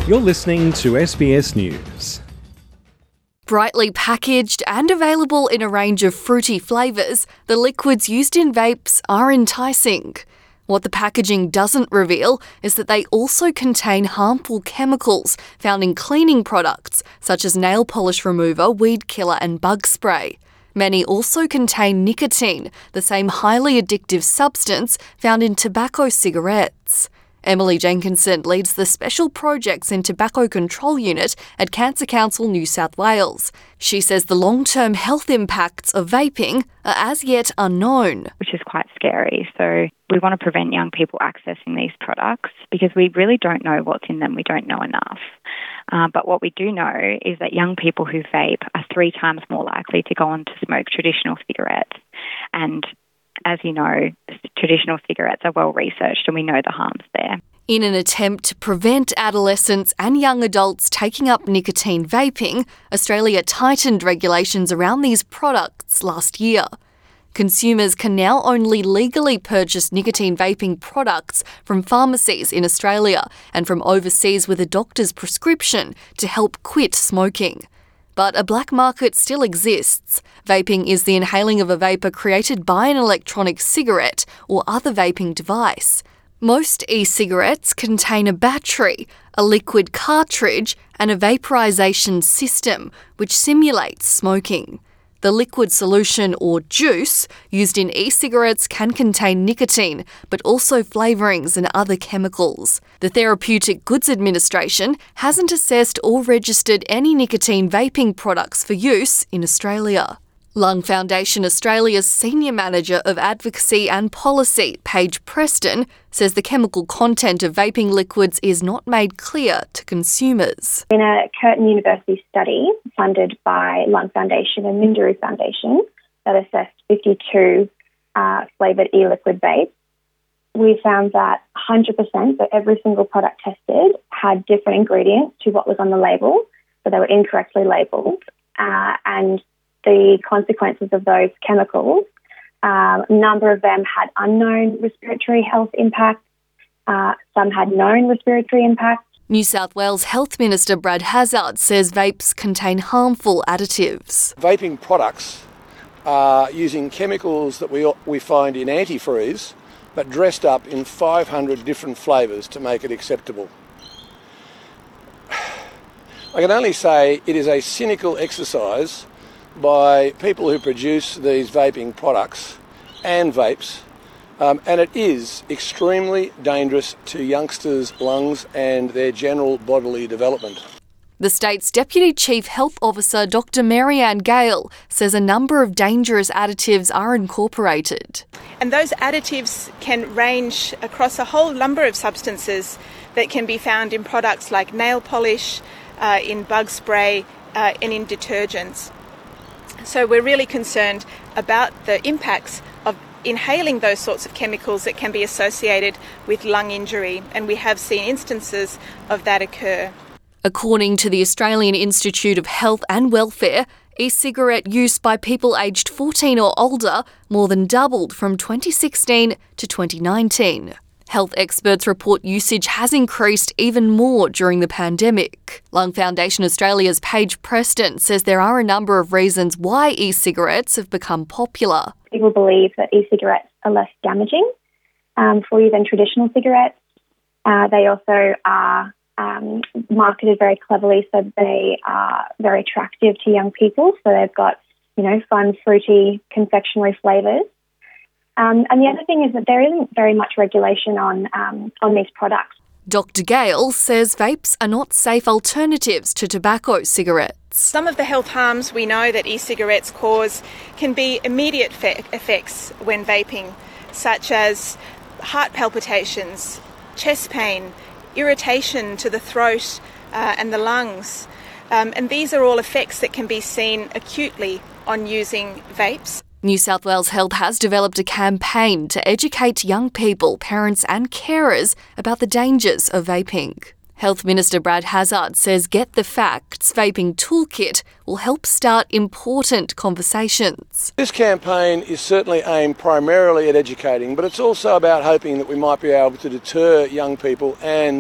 You're listening to SBS News. Brightly packaged and available in a range of fruity flavours, the liquids used in vapes are enticing. What the packaging doesn't reveal is that they also contain harmful chemicals found in cleaning products such as nail polish remover, weed killer and bug spray. Many also contain nicotine, the same highly addictive substance found in tobacco cigarettes. Emily Jenkinson leads the Special Projects and Tobacco Control Unit at Cancer Council New South Wales. She says the long-term health impacts of vaping are as yet unknown. Which is quite scary. So we want to prevent young people accessing these products because we really don't know what's in them. We don't know enough. But what we do know is that young people who vape are 3 times more likely to go on to smoke traditional cigarettes. And as you know, traditional cigarettes are well researched and we know the harms there. In an attempt to prevent adolescents and young adults taking up nicotine vaping, Australia tightened regulations around these products last year. Consumers can now only legally purchase nicotine vaping products from pharmacies in Australia and from overseas with a doctor's prescription to help quit smoking. But a black market still exists. Vaping is the inhaling of a vapour created by an electronic cigarette or other vaping device. Most e-cigarettes contain a battery, a liquid cartridge and a vaporisation system which simulates smoking. The liquid solution or juice used in e-cigarettes can contain nicotine, but also flavourings and other chemicals. The Therapeutic Goods Administration hasn't assessed or registered any nicotine vaping products for use in Australia. Lung Foundation Australia's Senior Manager of Advocacy and Policy, Paige Preston, says the chemical content of vaping liquids is not made clear to consumers. In a Curtin University study funded by Lung Foundation and Minderoo Foundation that assessed 52 flavoured e-liquid vapes, we found that 100% of every single product tested had different ingredients to what was on the label, so they were incorrectly labelled, and the consequences of those chemicals, a number of them had unknown respiratory health impacts, some had known respiratory impacts. New South Wales Health Minister Brad Hazzard says vapes contain harmful additives. Vaping products are using chemicals that we find in antifreeze, but dressed up in 500 different flavours to make it acceptable. I can only say it is a cynical exercise by people who produce these vaping products and vapes, and it is extremely dangerous to youngsters' lungs and their general bodily development. The state's Deputy Chief Health Officer, Dr Marianne Gale, says a number of dangerous additives are incorporated. And those additives can range across a whole number of substances that can be found in products like nail polish, in bug spray, and in detergents. So we're really concerned about the impacts of inhaling those sorts of chemicals that can be associated with lung injury, and we have seen instances of that occur. According to the Australian Institute of Health and Welfare, e-cigarette use by people aged 14 or older more than doubled from 2016 to 2019. Health experts report usage has increased even more during the pandemic. Lung Foundation Australia's Paige Preston says there are a number of reasons why e-cigarettes have become popular. People believe that e-cigarettes are less damaging for you than traditional cigarettes. They also are marketed very cleverly, so they are very attractive to young people. So they've got, fun, fruity, confectionery flavours. And the other thing is that there isn't very much regulation on these products. Dr Gale says vapes are not safe alternatives to tobacco cigarettes. Some of the health harms we know that e-cigarettes cause can be immediate effects when vaping, such as heart palpitations, chest pain, irritation to the throat and the lungs. And these are all effects that can be seen acutely on using vapes. New South Wales Health has developed a campaign to educate young people, parents and carers about the dangers of vaping. Health Minister Brad Hazzard says Get the Facts Vaping Toolkit will help start important conversations. This campaign is certainly aimed primarily at educating, but it's also about hoping that we might be able to deter young people and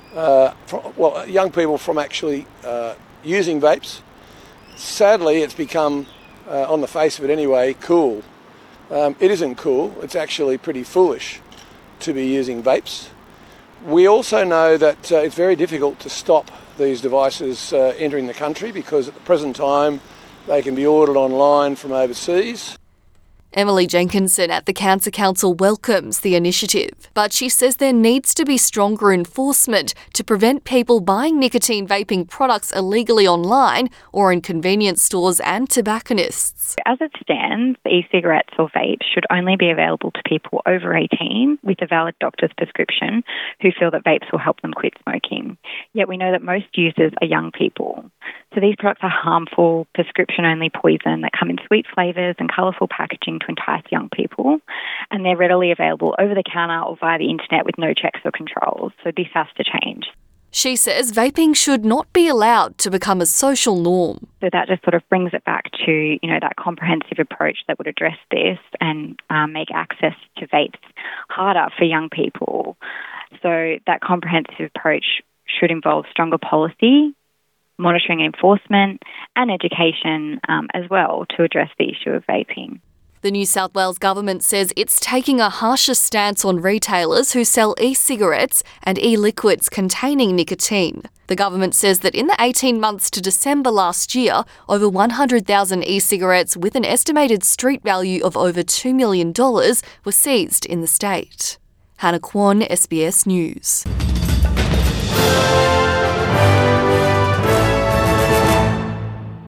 young people from actually using vapes. Sadly, it's become, on the face of it anyway, cool. It isn't cool. It's actually pretty foolish to be using vapes. We also know that it's very difficult to stop these devices entering the country because at the present time they can be ordered online from overseas. Emily Jenkinson at the Cancer Council welcomes the initiative, but she says there needs to be stronger enforcement to prevent people buying nicotine vaping products illegally online or in convenience stores and tobacconists. As it stands, e-cigarettes or vapes should only be available to people over 18 with a valid doctor's prescription who feel that vapes will help them quit smoking. Yet we know that most users are young people. So these products are harmful, prescription-only poison that come in sweet flavours and colourful packaging to entice young people, and they're readily available over the counter or via the internet with no checks or controls. So this has to change. She says vaping should not be allowed to become a social norm. So that just sort of brings it back to, that comprehensive approach that would address this and make access to vapes harder for young people. So that comprehensive approach should involve stronger policy, monitoring and enforcement, and education as well to address the issue of vaping. The New South Wales government says it's taking a harsher stance on retailers who sell e-cigarettes and e-liquids containing nicotine. The government says that in the 18 months to December last year, over 100,000 e-cigarettes with an estimated street value of over $2 million were seized in the state. Hannah Kwon, SBS News.